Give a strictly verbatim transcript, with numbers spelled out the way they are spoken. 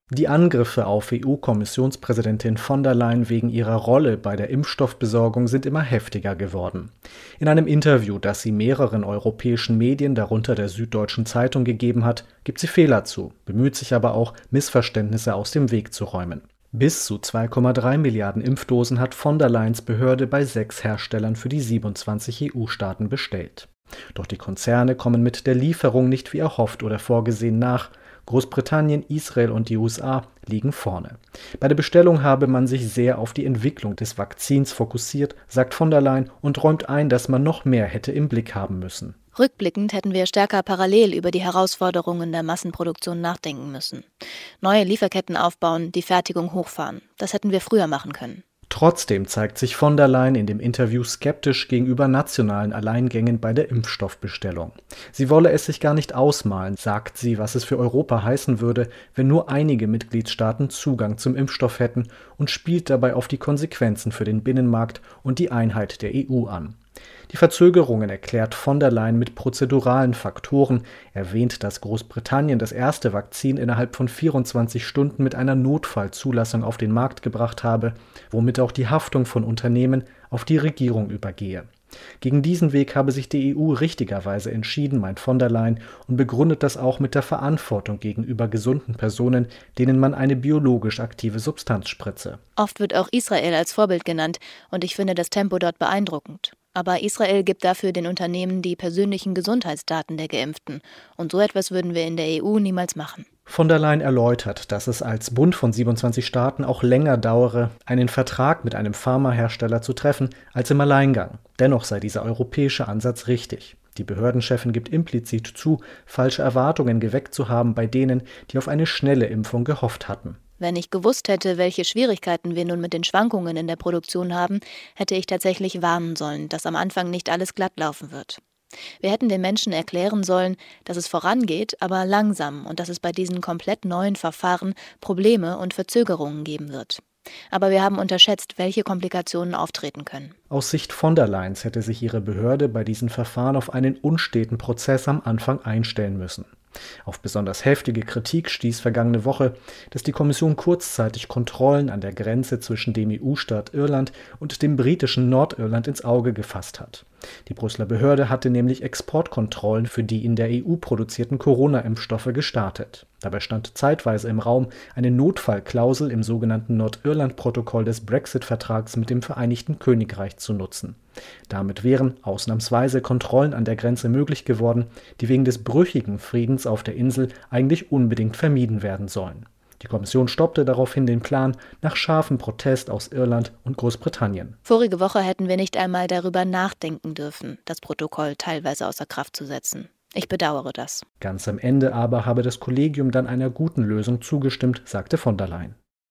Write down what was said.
Die Angriffe auf E U-Kommissionspräsidentin von der Leyen wegen ihrer Rolle bei der Impfstoffbesorgung sind immer heftiger geworden. In einem Interview, das sie mehreren europäischen Medien, darunter der Süddeutschen Zeitung, gegeben hat, gibt sie Fehler zu, bemüht sich aber auch, Missverständnisse aus dem Weg zu räumen. Bis zu zwei Komma drei Milliarden Impfdosen hat von der Leyens Behörde bei sechs Herstellern für die siebenundzwanzig E U-Staaten bestellt. Doch die Konzerne kommen mit der Lieferung nicht wie erhofft oder vorgesehen nach. Großbritannien, Israel und die U S A liegen vorne. Bei der Bestellung habe man sich sehr auf die Entwicklung des Vakzins fokussiert, sagt von der Leyen und räumt ein, dass man noch mehr hätte im Blick haben müssen. Rückblickend hätten wir stärker parallel über die Herausforderungen der Massenproduktion nachdenken müssen. Neue Lieferketten aufbauen, die Fertigung hochfahren. Das hätten wir früher machen können. Trotzdem zeigt sich von der Leyen in dem Interview skeptisch gegenüber nationalen Alleingängen bei der Impfstoffbestellung. Sie wolle es sich gar nicht ausmalen, sagt sie, was es für Europa heißen würde, wenn nur einige Mitgliedstaaten Zugang zum Impfstoff hätten, und spielt dabei auf die Konsequenzen für den Binnenmarkt und die Einheit der E U an. Die Verzögerungen erklärt von der Leyen mit prozeduralen Faktoren, erwähnt, dass Großbritannien das erste Vakzin innerhalb von vierundzwanzig Stunden mit einer Notfallzulassung auf den Markt gebracht habe, womit auch die Haftung von Unternehmen auf die Regierung übergehe. Gegen diesen Weg habe sich die E U richtigerweise entschieden, meint von der Leyen, und begründet das auch mit der Verantwortung gegenüber gesunden Personen, denen man eine biologisch aktive Substanz spritze. Oft wird auch Israel als Vorbild genannt, und ich finde das Tempo dort beeindruckend. Aber Israel gibt dafür den Unternehmen die persönlichen Gesundheitsdaten der Geimpften. Und so etwas würden wir in der E U niemals machen. Von der Leyen erläutert, dass es als Bund von siebenundzwanzig Staaten auch länger dauere, einen Vertrag mit einem Pharmahersteller zu treffen, als im Alleingang. Dennoch sei dieser europäische Ansatz richtig. Die Behördenchefin gibt implizit zu, falsche Erwartungen geweckt zu haben bei denen, die auf eine schnelle Impfung gehofft hatten. Wenn ich gewusst hätte, welche Schwierigkeiten wir nun mit den Schwankungen in der Produktion haben, hätte ich tatsächlich warnen sollen, dass am Anfang nicht alles glatt laufen wird. Wir hätten den Menschen erklären sollen, dass es vorangeht, aber langsam, und dass es bei diesen komplett neuen Verfahren Probleme und Verzögerungen geben wird. Aber wir haben unterschätzt, welche Komplikationen auftreten können. Aus Sicht von der Leyens hätte sich ihre Behörde bei diesen Verfahren auf einen unsteten Prozess am Anfang einstellen müssen. Auf besonders heftige Kritik stieß vergangene Woche, dass die Kommission kurzzeitig Kontrollen an der Grenze zwischen dem E U-Staat Irland und dem britischen Nordirland ins Auge gefasst hat. Die Brüsseler Behörde hatte nämlich Exportkontrollen für die in der E U produzierten Corona-Impfstoffe gestartet. Dabei stand zeitweise im Raum, eine Notfallklausel im sogenannten Nordirland-Protokoll des Brexit-Vertrags mit dem Vereinigten Königreich zu nutzen. Damit wären ausnahmsweise Kontrollen an der Grenze möglich geworden, die wegen des brüchigen Friedens auf der Insel eigentlich unbedingt vermieden werden sollen. Die Kommission stoppte daraufhin den Plan nach scharfem Protest aus Irland und Großbritannien. Vorige Woche hätten wir nicht einmal darüber nachdenken dürfen, das Protokoll teilweise außer Kraft zu setzen. Ich bedauere das. Ganz am Ende aber habe das Kollegium dann einer guten Lösung zugestimmt, sagte von der Leyen.